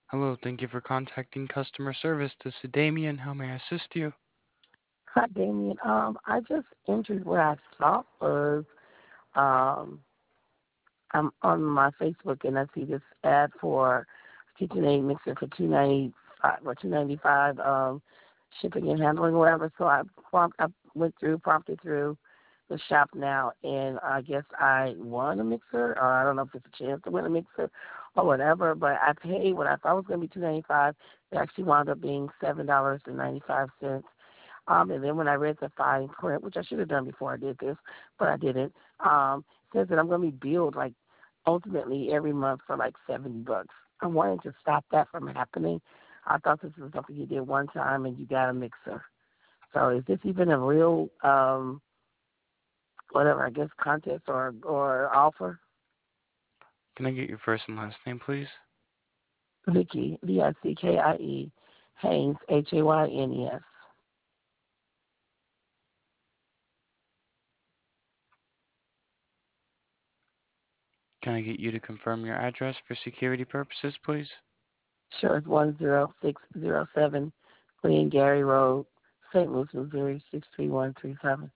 Hello, thank you for contacting customer service. This is Damien. How may I assist you? Hi, Damien. I just entered what I thought was um, I'm on my Facebook and I see this ad for KitchenAid mixer for $295 shipping and handling or whatever. So I went through, prompted through the shop now, and I guess I won a mixer, or I don't know if it's a chance to win a mixer or whatever. But I paid what I thought was going to be $295. It actually wound up being $7.95. And then when I read the fine print, which I should have done before I did this, but I didn't, it says that I'm going to be billed like ultimately every month for like $70. I wanted to stop that from happening. I thought this was something you did one time and you got a mixer. So is this even a real, whatever, I guess, contest or offer? Can I get your first and last name, please? Vicky, Vickie, Haynes, Haynes. Can I get you to confirm your address for security purposes, please? Sure, it's 10607 Glen Gary Road, St. Louis, Missouri, 63137.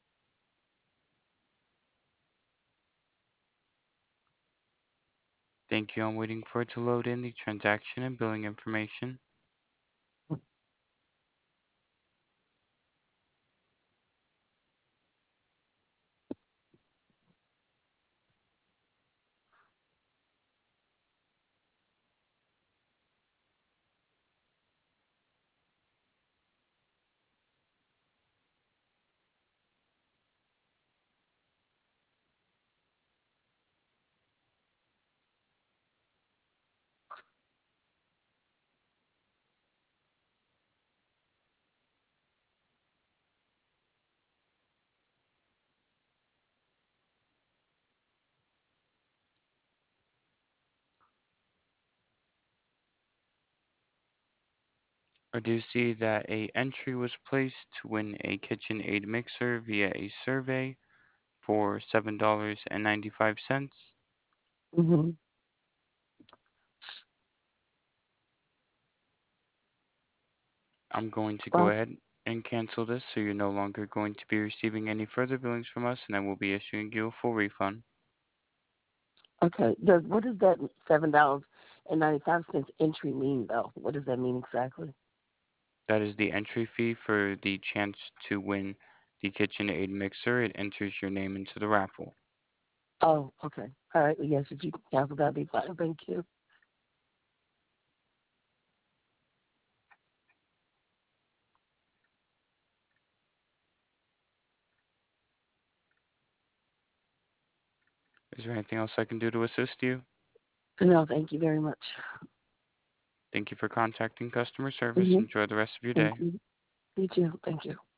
Thank you. I'm waiting for it to load in the transaction and billing information. I do see that a entry was placed to win a KitchenAid mixer via a survey for $7.95. Mm-hmm. I'm going to go Well, ahead and cancel this so you're no longer going to be receiving any further billings from us, and I will be issuing you a full refund. okay. What does that $7.95 entry mean, though? What does that mean exactly? That is the entry fee for the chance to win the KitchenAid mixer. It enters your name into the raffle. Oh, okay. All right. Well, yes, if you can cancel, that'd be fine. Thank you. Is there anything else I can do to assist you? No, thank you very much. Thank you for contacting customer service. Mm-hmm. Enjoy the rest of your Thank day. you. You too. Thank you.